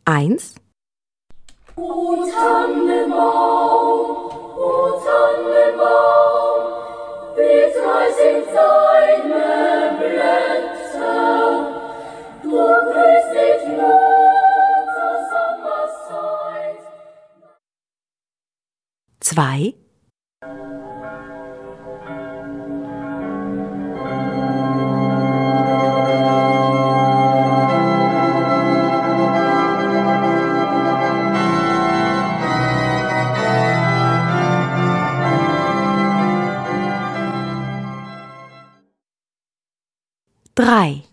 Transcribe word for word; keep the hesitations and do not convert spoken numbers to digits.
Eins. O Tannenbaum, o Tannenbaum, wie treu sind deine Blätter, du grüßt dich nur zur Sommerzeit. Zwei. Drei.